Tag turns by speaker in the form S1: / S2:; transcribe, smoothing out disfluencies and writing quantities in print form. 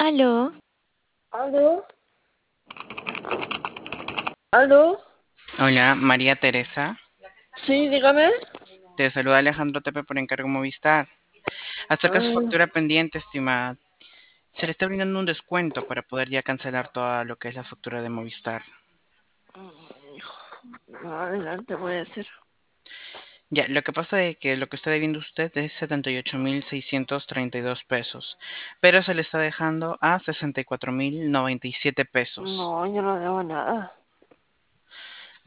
S1: Aló,
S2: ¿Aló? ¿Aló?
S3: Hola, María Teresa.
S2: Sí, dígame.
S3: Te saluda Alejandro Tepe por encargo Movistar. Acerca de su
S2: Ah,
S3: factura pendiente, estimada, se le está brindando un descuento para poder ya cancelar toda lo que es la factura de Movistar.
S2: hijo, adelante, voy a hacer.
S3: Ya, lo que pasa es que lo que está debiendo usted es 78.632 pesos, pero se le está dejando a 64.097 pesos.
S2: No, yo no debo nada.